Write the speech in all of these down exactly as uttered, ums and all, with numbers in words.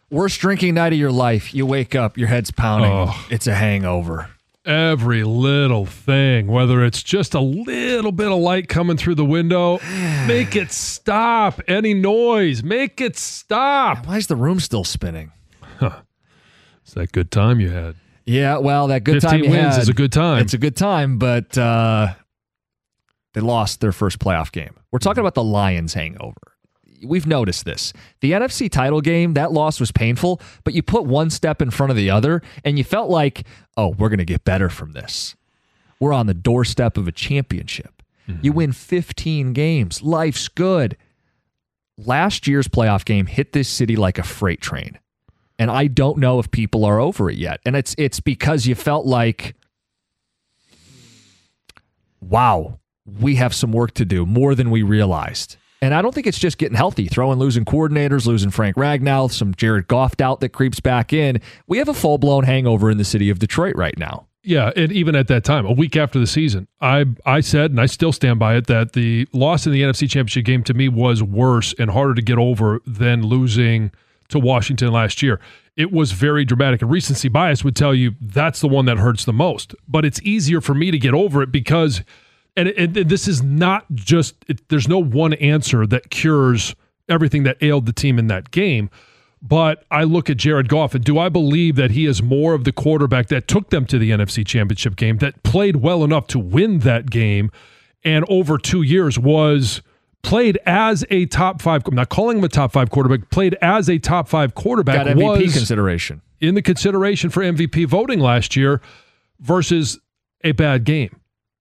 Worst drinking night of your life. You wake up, your head's pounding. Oh. It's a hangover. Every little thing, whether it's just a little bit of light coming through the window, make it stop. Any noise, make it stop. Why is the room still spinning? Huh. It's that good time you had. Yeah, well, that good time fifteen you wins had, is a good time. It's a good time, but uh, they lost their first playoff game. We're talking about the Lions hangover. We've noticed this. The N F C title game, that loss was painful, but you put one step in front of the other, and you felt like, oh, we're going to get better from this. We're on the doorstep of a championship. Mm-hmm. You win fifteen games. Life's good. Last year's playoff game hit this city like a freight train, and I don't know if people are over it yet. And it's it's because you felt like, wow, we have some work to do, more than we realized. And I don't think it's just getting healthy, throwing losing coordinators, losing Frank Ragnow, some Jared Goff doubt that creeps back in. We have a full-blown hangover in the city of Detroit right now. Yeah, and even at that time, a week after the season, I I said, and I still stand by it, that the loss in the N F C Championship game to me was worse and harder to get over than losing to Washington last year. It was very dramatic, and recency bias would tell you that's the one that hurts the most. But it's easier for me to get over it because... And, it, and this is not just, it, there's no one answer that cures everything that ailed the team in that game. But I look at Jared Goff, and do I believe that he is more of the quarterback that took them to the N F C Championship game, that played well enough to win that game, and over two years was played as a top five, I'm not calling him a top five quarterback, played as a top five quarterback. Got M V P was consideration. In the consideration for M V P voting last year versus a bad game.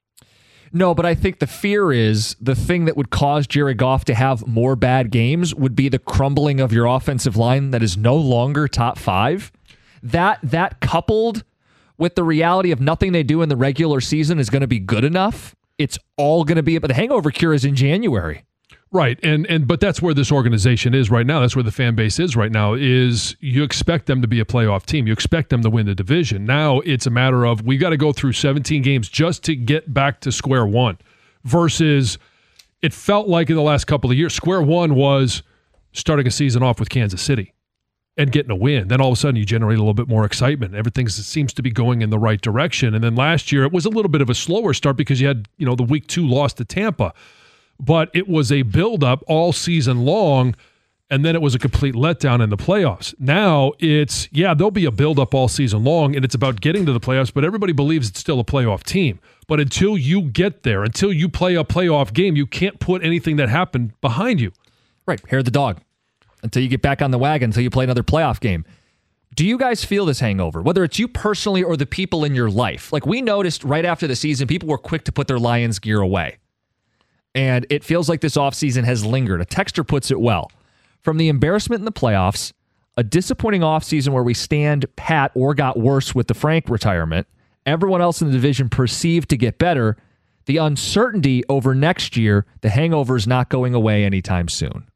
No, but I think the fear is the thing that would cause Jared Goff to have more bad games would be the crumbling of your offensive line that is no longer top five. That that coupled with the reality of nothing they do in the regular season is going to be good enough. It's all going to be, but the hangover cure is in January. Right, and and but that's where this organization is right now. That's where the fan base is right now, is you expect them to be a playoff team. You expect them to win the division. Now it's a matter of we got to go through seventeen games just to get back to square one, versus it felt like in the last couple of years, square one was starting a season off with Kansas City and getting a win. Then all of a sudden you generate a little bit more excitement. Everything seems to be going in the right direction. And then last year it was a little bit of a slower start because you had, you know, the week two loss to Tampa. But it was a buildup all season long, and then it was a complete letdown in the playoffs. Now it's, yeah, there'll be a buildup all season long, and it's about getting to the playoffs, but everybody believes it's still a playoff team. But until you get there, until you play a playoff game, you can't put anything that happened behind you. Right, hair of the dog. Until you get back on the wagon, until you play another playoff game. Do you guys feel this hangover, whether it's you personally or the people in your life? Like we noticed right after the season, people were quick to put their Lions gear away. And it feels like this offseason has lingered. A texter puts it well. From the embarrassment in the playoffs, a disappointing offseason where we stand pat or got worse with the Frank retirement, everyone else in the division perceived to get better, the uncertainty over next year, the hangover is not going away anytime soon.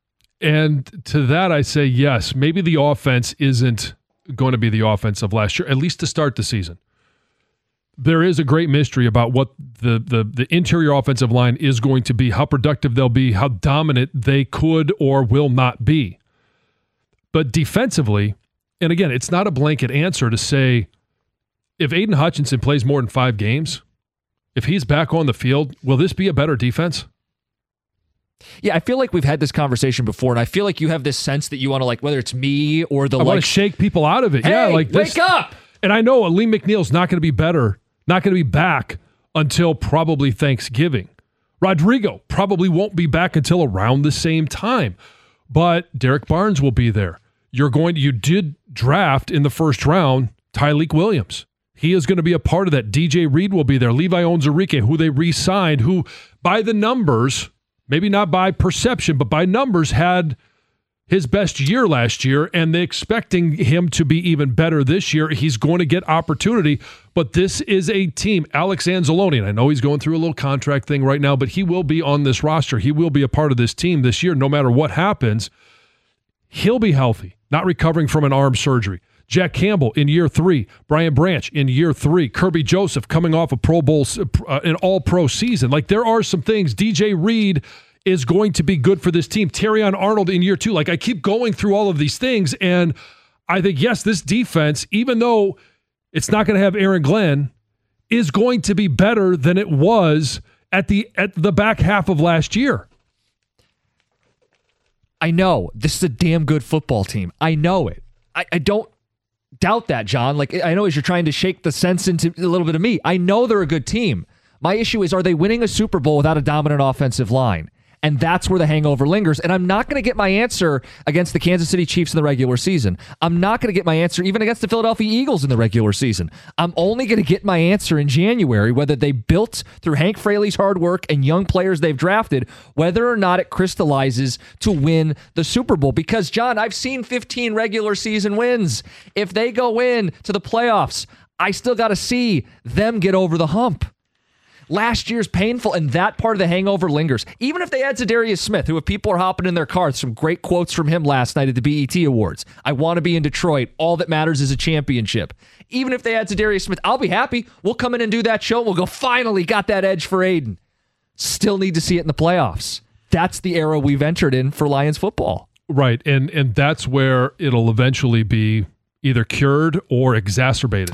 And to that I say yes, maybe the offense isn't going to be the offense of last year, at least to start the season. There is a great mystery about what the, the the interior offensive line is going to be, how productive they'll be, how dominant they could or will not be. But defensively, and again, it's not a blanket answer to say if Aiden Hutchinson plays more than five games, if he's back on the field, will this be a better defense? Yeah, I feel like we've had this conversation before, and I feel like you have this sense that you want to, like, whether it's me or the I like, want to shake people out of it. Hey, yeah, like this, wake up! And I know Lee McNeil's not going to be better, not going to be back until probably Thanksgiving. Rodrigo probably won't be back until around the same time. But Derek Barnes will be there. You're going to, you did draft in the first round Tyleik Williams. He is going to be a part of that. D J Reed will be there. Levi Onwuzurike, who they re-signed, who by the numbers, maybe not by perception, but by numbers had his best year last year, and they're expecting him to be even better this year. He's going to get opportunity, but this is a team. Alex Anzalone, and I know he's going through a little contract thing right now, but he will be on this roster. He will be a part of this team this year, no matter what happens. He'll be healthy, not recovering from an arm surgery. Jack Campbell in year three. Brian Branch in year three. Kirby Joseph coming off a Pro Bowl, uh, an all-pro season. Like, there are some things. D J Reed is going to be good for this team. Terrion Arnold in year two. Like, I keep going through all of these things, and I think, yes, this defense, even though it's not going to have Aaron Glenn, is going to be better than it was at the at the back half of last year. I know. This is a damn good football team. I know it. I, I don't doubt that, John. Like, I know as you're trying to shake the sense into a little bit of me, I know they're a good team. My issue is, are they winning a Super Bowl without a dominant offensive line? And that's where the hangover lingers. And I'm not going to get my answer against the Kansas City Chiefs in the regular season. I'm not going to get my answer even against the Philadelphia Eagles in the regular season. I'm only going to get my answer in January, whether they built through Hank Fraley's hard work and young players they've drafted, whether or not it crystallizes to win the Super Bowl. Because, John, I've seen fifteen regular season wins. If they go in to the playoffs, I still got to see them get over the hump. Last year's painful, and that part of the hangover lingers. Even if they add Zadarius Smith, who if people are hopping in their cars, some great quotes from him last night at the B E T Awards. I want to be in Detroit. All that matters is a championship. Even if they add Zadarius Smith, I'll be happy. We'll come in and do that show. We'll go, finally got that edge for Aiden. Still need to see it in the playoffs. That's the era we've entered in for Lions football. Right, and and that's where it'll eventually be either cured or exacerbated.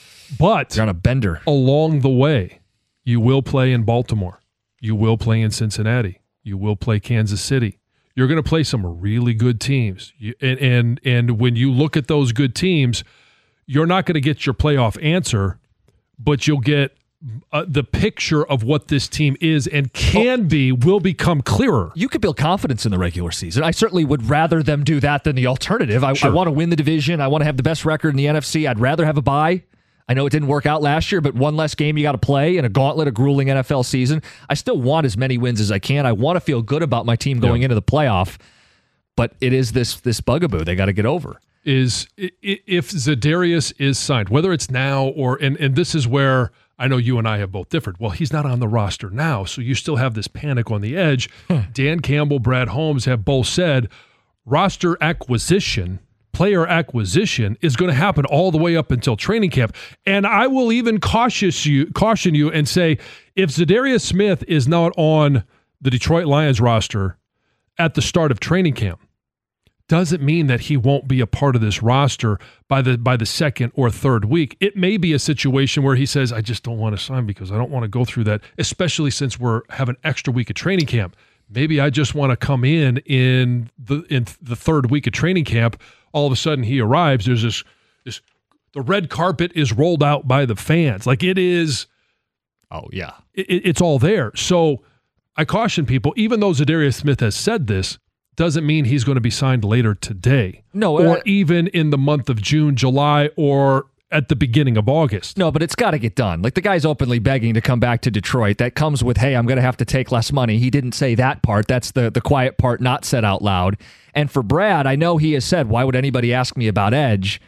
But you're on a bender. Along the way, you will play in Baltimore. You will play in Cincinnati. You will play Kansas City. You're going to play some really good teams. You, and, and and when you look at those good teams, you're not going to get your playoff answer, but you'll get uh, the picture of what this team is and can well, be will become clearer. You could build confidence in the regular season. I certainly would rather them do that than the alternative. I, sure. I want to win the division. I want to have the best record in the N F C. I'd rather have a bye. I know it didn't work out last year, but one less game you got to play in a gauntlet, a grueling N F L season. I still want as many wins as I can. I want to feel good about my team going yep. into the playoff, but it is this this bugaboo they got to get over. Is if Zadarius is signed, whether it's now or and and this is where I know you and I have both differed. Well, he's not on the roster now, so you still have this panic on the edge. Huh. Dan Campbell, Brad Holmes have both said roster acquisition. Player acquisition is going to happen all the way up until training camp. And I will even cautious you, caution you and say, if Zadarius Smith is not on the Detroit Lions roster at the start of training camp, doesn't mean that he won't be a part of this roster by the by the second or third week. It may be a situation where he says, I just don't want to sign because I don't want to go through that, especially since we're have an extra week of training camp. Maybe I just want to come in in the in the third week of training camp. All of a sudden he arrives, there's this, this, the red carpet is rolled out by the fans. Like it is. Oh, yeah. It, it's all there. So I caution people, even though Zadarius Smith has said this, doesn't mean he's going to be signed later today. No. Or uh, even in the month of June, July, or at the beginning of August. No, but it's got to get done. Like the guy's openly begging to come back to Detroit. That comes with, hey, I'm going to have to take less money. He didn't say that part. That's the, the quiet part not said out loud. And for Brad, I know he has said, why would anybody ask me about edge?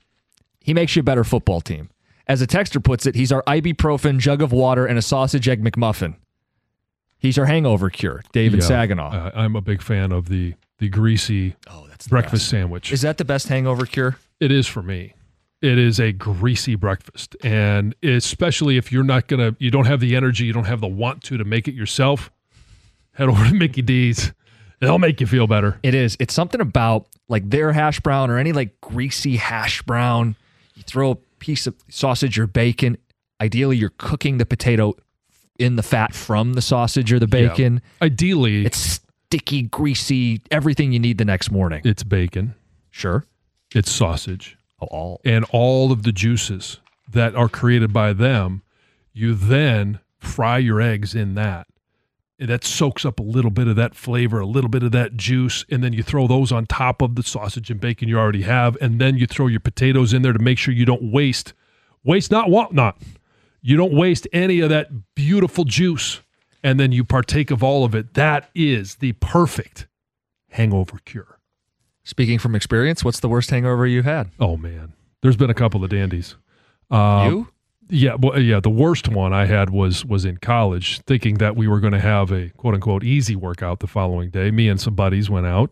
He makes you a better football team. As a texter puts it, he's our ibuprofen, jug of water, and a sausage egg McMuffin. He's our hangover cure, David yeah, Saginaw. Uh, I'm a big fan of the the greasy oh, that's breakfast best. sandwich. Is that the best hangover cure? It is for me. It is a greasy breakfast. And especially if you're not going to, you don't have the energy, you don't have the want to to make it yourself, head over to Mickey D's. They'll make you feel better. It is. It's something about like their hash brown or any like greasy hash brown. You throw a piece of sausage or bacon. Ideally, you're cooking the potato in the fat from the sausage or the bacon. Yeah. Ideally. It's sticky, greasy, everything you need the next morning. It's bacon. Sure. It's sausage. Oh, all. And all of the juices that are created by them, you then fry your eggs in that. And that soaks up a little bit of that flavor, a little bit of that juice, and then you throw those on top of the sausage and bacon you already have, and then you throw your potatoes in there to make sure you don't waste, waste not, want not. You don't waste any of that beautiful juice, and then you partake of all of it. That is the perfect hangover cure. Speaking from experience, what's the worst hangover you've had? Oh, man. There's been a couple of dandies. Uh, you? Yeah, well, yeah. The worst one I had was was in college, thinking that we were going to have a quote unquote easy workout the following day. Me and some buddies went out and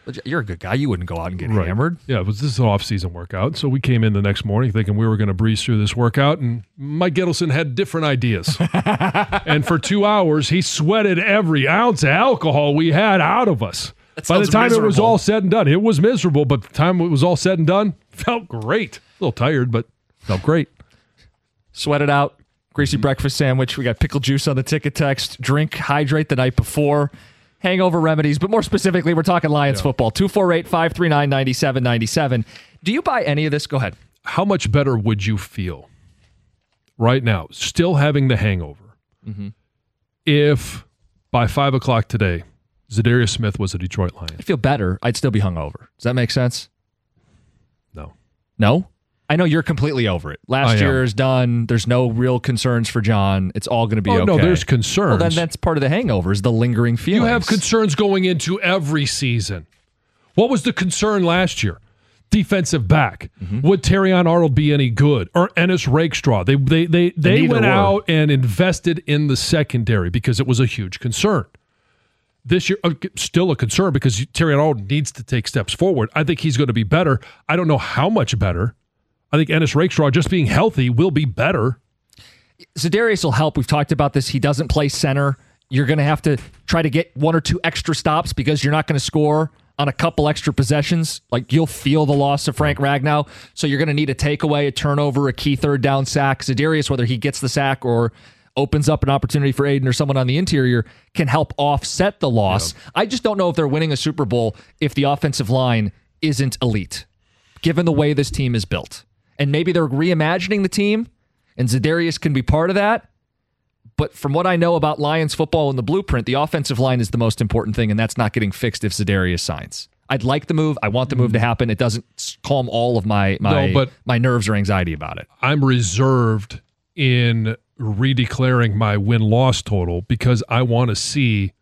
You're a good guy. You wouldn't go out and get Right. hammered. Yeah, it was this is an off-season workout, so we came in the next morning thinking we were going to breeze through this workout, and Mike Gettleson had different ideas. And for two hours, he sweated every ounce of alcohol we had out of us. That By the sounds time it was miserable. all said and done, it was miserable, but the time it was all said and done, felt great. A little tired, but felt great. Sweat it out. Greasy breakfast sandwich. We got pickle juice on the ticket text. Drink, hydrate the night before. Hangover remedies. But more specifically, we're talking Lions Yeah. football. two four eight, five three nine, nine seven nine seven. Do you buy any of this? Go ahead. How much better would you feel right now, still having the hangover, Mm-hmm. if by five o'clock today, Zadarius Smith was a Detroit Lion? I feel better. I'd still be hungover. Does that make sense? No. No? I know you're completely over it. Last I am. year is done. There's no real concerns for John. It's all going to be Oh, okay. no, there's concerns. Well, then that's part of the hangover is the lingering feelings. You have concerns going into every season. What was the concern last year? Defensive back. Mm-hmm. Would Terrion Arnold be any good? Or Ennis Rakestraw? They they they, they neither went were. out and invested in the secondary because it was a huge concern. This year, uh, still a concern because Terrion Arnold needs to take steps forward. I think he's going to be better. I don't know how much better. I think Ennis Rakestraw, just being healthy, will be better. Zadarius will help. We've talked about this. He doesn't play center. You're going to have to try to get one or two extra stops because you're not going to score on a couple extra possessions. Like, you'll feel the loss of Frank Ragnow. So you're going to need a takeaway, a turnover, a key third down sack. Zadarius, whether he gets the sack or opens up an opportunity for Aiden or someone on the interior, can help offset the loss. Yeah. I just don't know if they're winning a Super Bowl if the offensive line isn't elite, given the way this team is built. And maybe they're reimagining the team, and Zadarius can be part of that. But from what I know about Lions football and the blueprint, the offensive line is the most important thing, and that's not getting fixed if Zadarius signs. I'd like the move. I want the move to happen. It doesn't calm all of my my, No, but my nerves or anxiety about it. I'm reserved in redeclaring my win-loss total because I want to see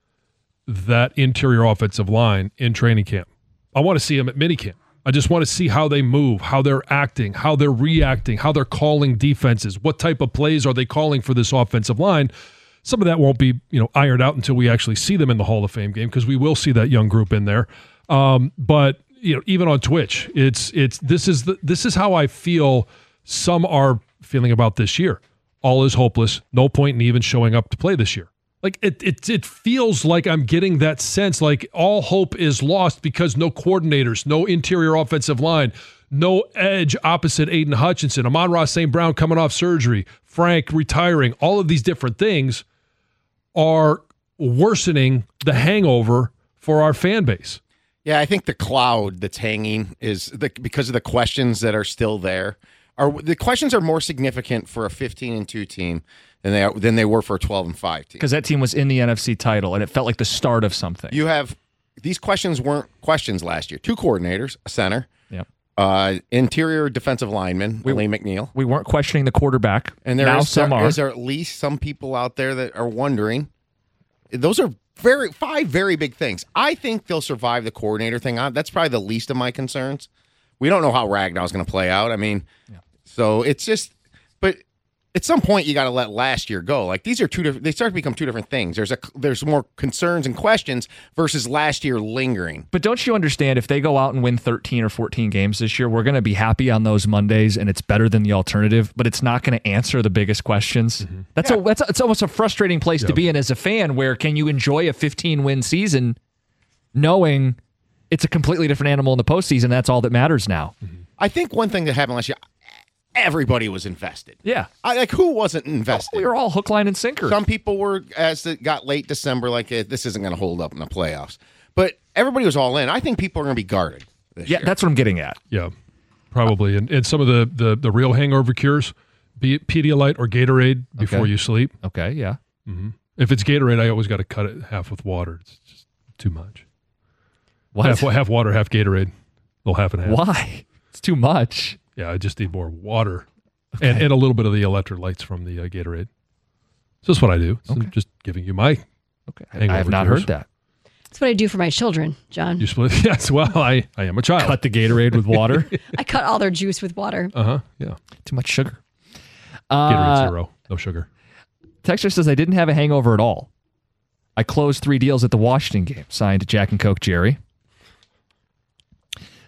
that interior offensive line in training camp. I want to see them at minicamp. I just want to see how they move, how they're acting, how they're reacting, how they're calling defenses. What type of plays are they calling for this offensive line? Some of that won't be, you know, ironed out until we actually see them in the Hall of Fame game because we will see that young group in there. Um, but you know, even on Twitch, it's it's this is the, this is how I feel. Some are feeling about this year. All is hopeless. No point in even showing up to play this year. Like it, it, it feels like I'm getting that sense like all hope is lost because no coordinators, no interior offensive line, no edge opposite Aiden Hutchinson, Amon-Ra Saint Brown coming off surgery, Frank retiring. All of these different things are worsening the hangover for our fan base. Yeah, I think the cloud that's hanging is the, because of the questions that are still there. Are the questions are more significant for a fifteen and two team than they are, than they were for a twelve and five team. Because that team was in the N F C title, and it felt like the start of something. You have these questions weren't questions last year. Two coordinators, a center, Yep. uh, interior defensive lineman, We- Lee McNeil, We weren't questioning the quarterback. and there now is some there, are. is there at least some people out there that are wondering. Those are very five very big things. I think they'll survive the coordinator thing. I- That's probably the least of my concerns. We don't know how Ragnow's going to play out. I mean, Yeah. so it's just, but at some point you got to let last year go. Like these are two different. They start to become two different things. There's a there's more concerns and questions versus last year lingering. But don't you understand if they go out and win thirteen or fourteen games this year, we're going to be happy on those Mondays and it's better than the alternative, but it's not going to answer the biggest questions. Mm-hmm. That's Yeah. a that's a, it's almost a frustrating place to Yep. be in as a fan where can you enjoy a fifteen win season knowing it's a completely different animal in the postseason? That's all that matters now. I think one thing that happened last year, everybody was invested. Yeah. I, like who wasn't invested? We were all hook, line, and sinker. Some people were, as it got late December, like eh, this isn't going to hold up in the playoffs. But everybody was all in. I think people are going to be guarded this yeah, year. that's what I'm getting at. Yeah, probably. And, and some of the, the, the real hangover cures, be it Pedialyte or Gatorade before Okay. you sleep. Okay, yeah. If it's Gatorade, I always got to cut it half with water. It's just too much. What? Half, half water, half Gatorade. Little half and half. Why? It's too much. Yeah, I just need more water and, and a little bit of the electrolytes from the uh, Gatorade. So that's what I do. So Okay. just giving you my Okay. I hangover have not cures. heard that. That's what I do for my children, John. You split. Yes, well, I, I am a child. Cut the Gatorade with water. I cut all their juice with water. Uh-huh, yeah. Too much sugar. Gatorade Uh, Zero. No sugar. Texter says, I didn't have a hangover at all. I closed three deals at the Washington game. Signed Jack and Coke Jerry.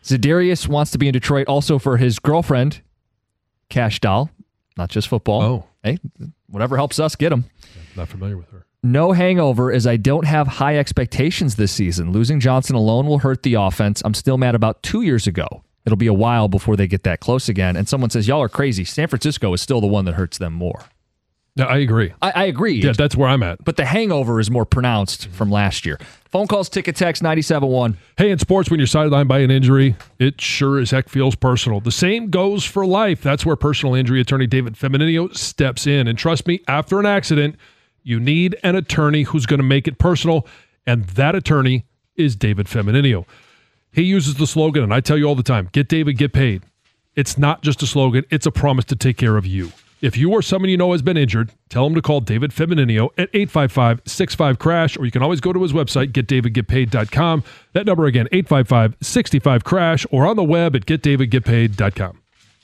Za'Darius wants to be in Detroit also for his girlfriend, Cash Doll, not just football. Oh. Hey, whatever helps us get him. Not familiar with her. No hangover as I don't have high expectations this season. Losing Johnson alone will hurt the offense. I'm still mad about two years ago. It'll be a while before they get that close again. And someone says, y'all are crazy. San Francisco is still the one that hurts them more. No, I agree. I, I agree. Yeah, that's where I'm at. But the hangover is more pronounced from last year. Phone calls, ticket text, ninety-seven one. Hey, in sports, when you're sidelined by an injury, it sure as heck feels personal. The same goes for life. That's where personal injury attorney David Feminino steps in. And trust me, after an accident, you need an attorney who's going to make it personal, and that attorney is David Feminino. He uses the slogan, and I tell you all the time, get David, get paid. It's not just a slogan. It's a promise to take care of you. If you or someone you know has been injured, tell him to call David Feminino at eight five five, six five, crash, or you can always go to his website, get david get paid dot com. That number again, eight five five, six five, crash, or on the web at get david get paid dot com.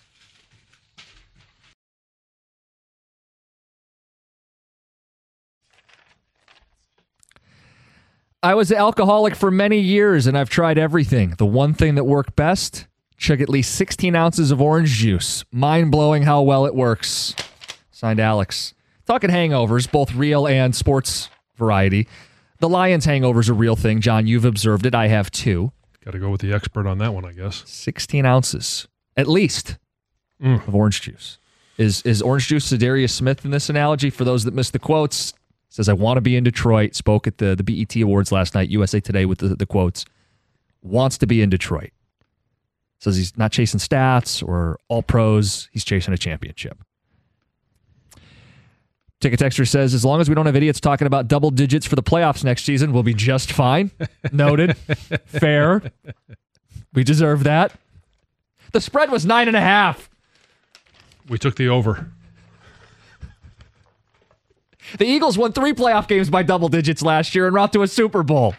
I was an alcoholic for many years, and I've tried everything. The one thing that worked best, chug at least sixteen ounces of orange juice. Mind-blowing how well it works. Signed, Alex. Talking hangovers, both real and sports variety. The Lions hangover's a real thing. John, you've observed it. I have too. Got to go with the expert on that one, I guess. sixteen ounces, at least, Mm. of orange juice. Is is orange juice Za'Darius Smith in this analogy? For those that missed the quotes, says, I want to be in Detroit. Spoke at the, the B E T Awards last night, U S A Today with the, the quotes. Wants to be in Detroit. Says he's not chasing stats or all pros. He's chasing a championship. Ticket Texter says, as long as we don't have idiots talking about double digits for the playoffs next season, we'll be just fine. Noted. Fair. We deserve that. The spread was nine and a half. We took the over. The Eagles won three playoff games by double digits last year and route to a Super Bowl.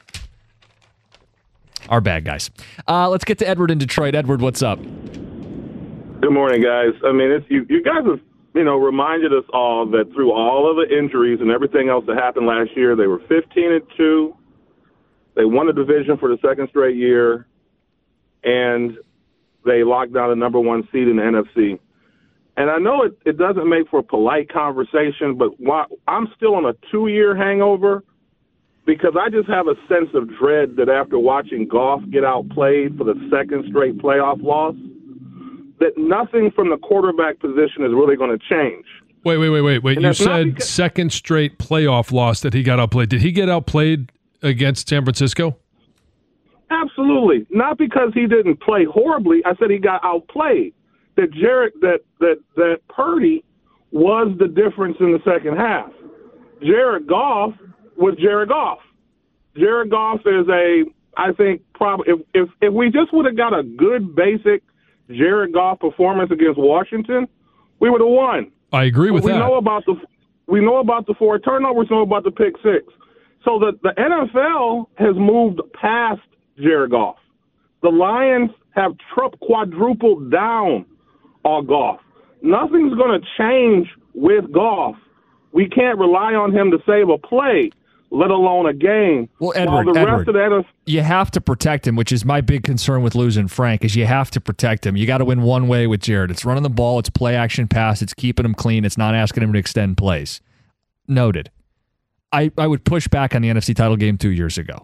Our bad guys. Uh, let's get to Edward in Detroit. Edward, what's up? Good morning, guys. I mean, it's you, you guys have, you know, reminded us all that through all of the injuries and everything else that happened last year, they were fifteen and two. They won the division for the second straight year, and they locked down the number one seed in the N F C. And I know it, it doesn't make for a polite conversation, but why, I'm still on a two-year hangover because I just have a sense of dread that after watching Goff get outplayed for the second straight playoff loss, that nothing from the quarterback position is really going to change. Wait, wait, wait, wait, wait. And You that's not said because- second straight playoff loss that he got outplayed. Did he get outplayed against San Francisco? Absolutely. Not because he didn't play horribly. I said he got outplayed. That Jared, that that that Purdy was the difference in the second half. Jared Goff was Jared Goff. Jared Goff is a, I think, probably if if, if we just would have got a good basic Jared Goff performance against Washington, we would have won. I agree with we that. know about the we know about the four turnovers, know about the pick six. So the the N F L has moved past Jared Goff. The Lions have tri- quadrupled down on Goff. Nothing's going to change with Goff. We can't rely on him to save a play, let alone a game. Well, While Edward, the Edward, rest of the N F L, you have to protect him, which is my big concern with losing Frank, is you have to protect him. You got to win one way with Jared. It's running the ball, it's play action pass, it's keeping him clean, it's not asking him to extend plays. Noted. I, I would push back on the N F C title game two years ago.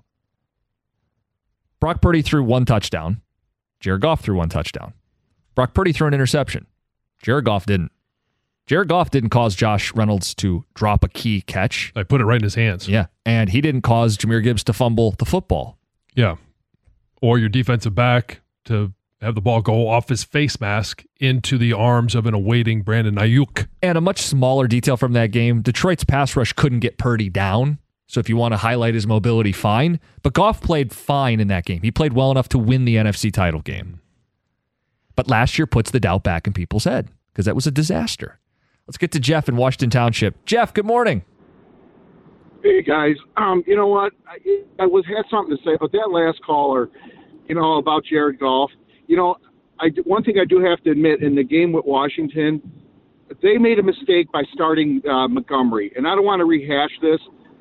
Brock Purdy threw one touchdown. Jared Goff threw one touchdown. Brock Purdy threw an interception. Jared Goff didn't. Jared Goff didn't cause Josh Reynolds to drop a key catch. I put it right in his hands. Yeah, and he didn't cause Jahmyr Gibbs to fumble the football. Yeah. Or your defensive back to have the ball go off his face mask into the arms of an awaiting Brandon Ayuk. And a much smaller detail from that game, Detroit's pass rush couldn't get Purdy down. So if you want to highlight his mobility, fine. But Goff played fine in that game. He played well enough to win the N F C title game. But last year puts the doubt back in people's head because that was a disaster. Let's get to Jeff in Washington Township. Jeff, good morning. Hey, guys. Um, you know what? I, I was had something to say about that last caller, you know, about Jared Goff. You know, I, one thing I do have to admit, in the game with Washington, they made a mistake by starting uh, Montgomery. And I don't want to rehash this,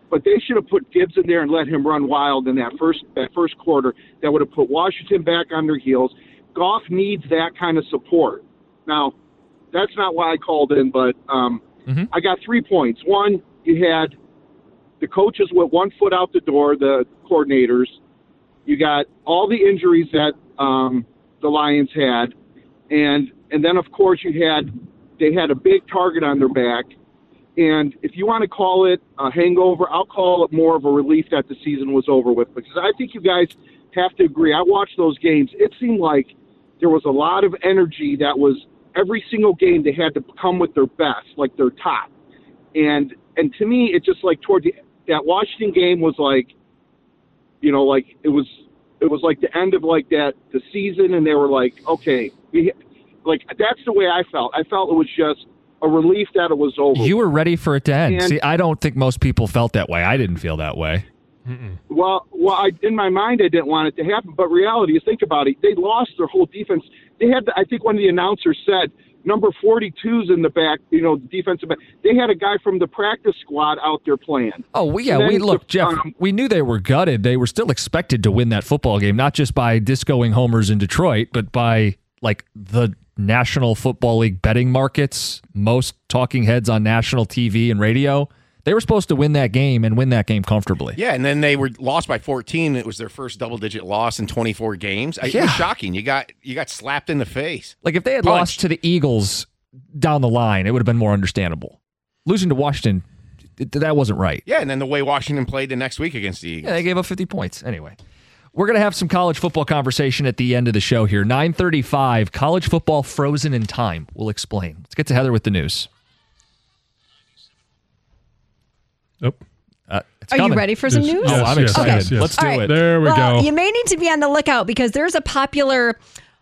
but they should have put Gibbs in there and let him run wild in that first that first quarter. That would have put Washington back on their heels. Goff needs that kind of support. Now, that's not why I called in, but um, mm-hmm. I got three points. One, you had the coaches with one foot out the door, the coordinators. You got all the injuries that um, the Lions had, and and then of course you had they had a big target on their back. And if you want to call it a hangover, I'll call it more of a relief that the season was over with, because I think you guys have to agree. I watched those games. It seemed like there was a lot of energy that was every single game they had to come with their best, like their top. And and to me, it just like toward the that Washington game was like, you know, like it was it was like the end of like that the season, and they were like, okay, we like that's the way I felt. I felt it was just a relief that it was over. You were ready for it to end. And, See, I don't think most people felt that way. I didn't feel that way. Mm-mm. Well, well, I, in my mind, I didn't want it to happen. But reality is, think about it. They lost their whole defense. They had, I think, one of the announcers said, number forty-two's in the back. You know, defensive back. They had a guy from the practice squad out there playing. Oh, well, yeah. And We then look, the, Jeff. um, we knew they were gutted. They were still expected to win that football game, not just by discoing homers in Detroit, but by like the National Football League betting markets, most talking heads on national T V and radio. They were supposed to win that game and win that game comfortably. Yeah, and then they were lost by fourteen. It was their first double-digit loss in twenty-four games. It Yeah. was shocking. You got you got slapped in the face. Like if they had Punched. lost to the Eagles down the line, it would have been more understandable. Losing to Washington, it, that wasn't right. Yeah, and then the way Washington played the next week against the Eagles. Yeah, they gave up fifty points. Anyway, we're going to have some college football conversation at the end of the show here. nine thirty-five, college football frozen in time. We'll explain. Let's get to Heather with the news. Oh. Uh, it's Are coming. you ready for some Yes, news? Oh, yes, I'm yes, excited. yes, yes. Let's do All right. it. There we well, go. you may need to be on the lookout because there's a popular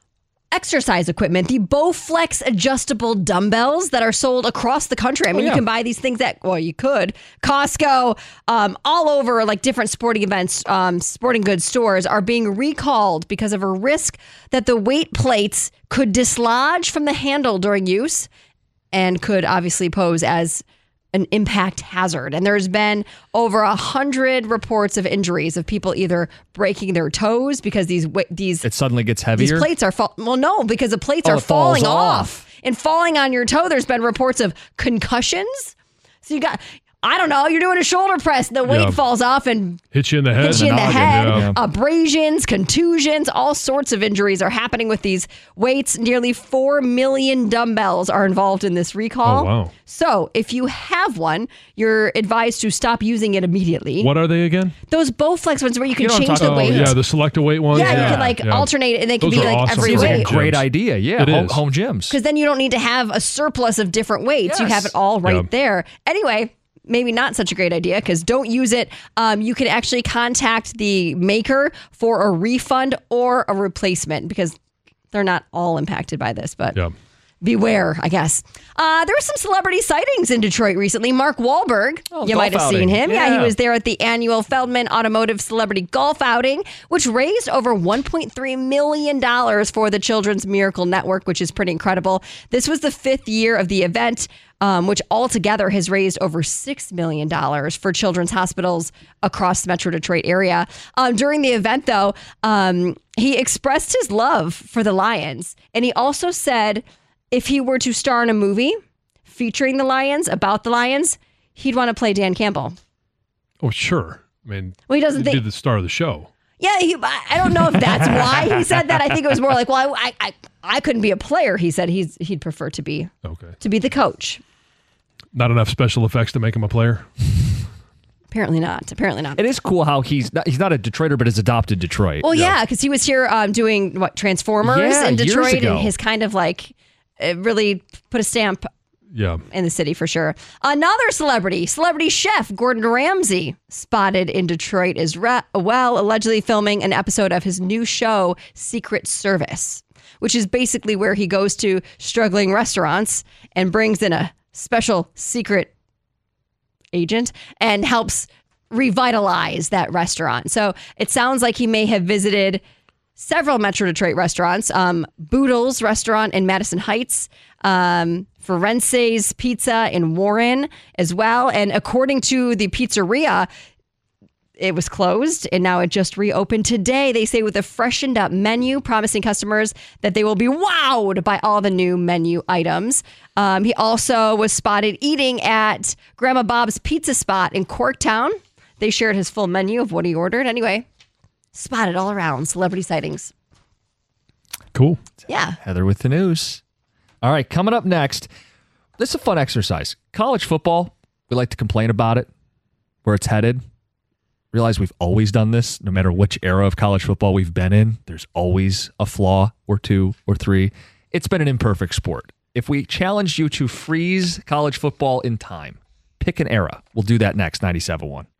exercise equipment, the Bowflex adjustable dumbbells that are sold across the country. I mean, yeah. you can buy these things at, well, you could, Costco, um, all over like different sporting events, um, sporting goods stores are being recalled because of a risk that the weight plates could dislodge from the handle during use and could obviously pose as an impact hazard. And there's been over a hundred reports of injuries of people either breaking their toes because these wa- these It suddenly gets these heavier. plates are fall- well no because the plates Oh, are it falls falling off. off. And falling on your toe. There's been reports of concussions. So you got I don't know, you're doing a shoulder press, the weight Yeah. falls off and Hit you in the head. hits you in the noggin, head. yeah. Abrasions, contusions, all sorts of injuries are happening with these weights. Nearly four million dumbbells are involved in this recall. Oh, wow. So if you have one, you're advised to stop using it immediately. What are they again? Those Bowflex ones where you can You know what I'm change the talking Oh, weight. yeah, the select a weight ones. Yeah, you can like yeah. alternate it and they can Those be are like awesome every for Seems like home a weight. great gyms. idea. Yeah, It home, is. home gyms. Because then you don't need to have a surplus of different weights. You Yes. have it all right Yeah. there. Anyway, maybe not such a great idea because don't use it. Um, you can actually contact the maker for a refund or a replacement because they're not all impacted by this, but Yeah. beware, I guess. Uh, there were some celebrity sightings in Detroit recently. Mark Wahlberg, Oh, you golf might have outing. seen him. Yeah. Yeah. he was there at the annual Feldman Automotive Celebrity Golf Outing, which raised over one point three million dollars for the Children's Miracle Network, which is pretty incredible. This was the fifth year of the event, um, which altogether has raised over six million dollars for children's hospitals across the Metro Detroit area. Um, during the event, though, um, he expressed his love for the Lions, and he also said if he were to star in a movie featuring the Lions, about the Lions, he'd want to play Dan Campbell. Oh, sure. I mean, Well, he doesn't he'd think- be the star of the show. Yeah, he, I I don't know if that's why he said that. I think it was more like, well, I, I, I couldn't be a player. He said he's he'd prefer to be Okay. to be the coach. Not enough special effects to make him a player. Apparently not. Apparently not. It is cool how he's not, he's not a Detroiter, but has adopted Detroit. Well, yeah, because he was here um, doing what Transformers Yeah, in years Detroit, ago. and his kind of like it really put a stamp Yeah. in the city for sure. Another celebrity, celebrity chef Gordon Ramsay, spotted in Detroit as re- well, allegedly filming an episode of his new show, Secret Service, which is basically where he goes to struggling restaurants and brings in a special secret agent and helps revitalize that restaurant. So it sounds like he may have visited several Metro Detroit restaurants. Um, Boodles Restaurant in Madison Heights. Um, Firenze's Pizza in Warren as well. And according to the pizzeria, it was closed and now it just reopened today. They say with a freshened up menu, promising customers that they will be wowed by all the new menu items. Um, he also was spotted eating at Grandma Bob's Pizza Spot in Corktown. They shared his full menu of what he ordered. Anyway, spotted all around. Celebrity sightings. Cool. Yeah. Heather with the news. All right, coming up next, this is a fun exercise. College football, we like to complain about it, where it's headed. Realize we've always done this, no matter which era of college football we've been in. There's always a flaw or two or three. It's been an imperfect sport. If we challenged you to freeze college football in time, pick an era. We'll do that next, ninety-seven point one.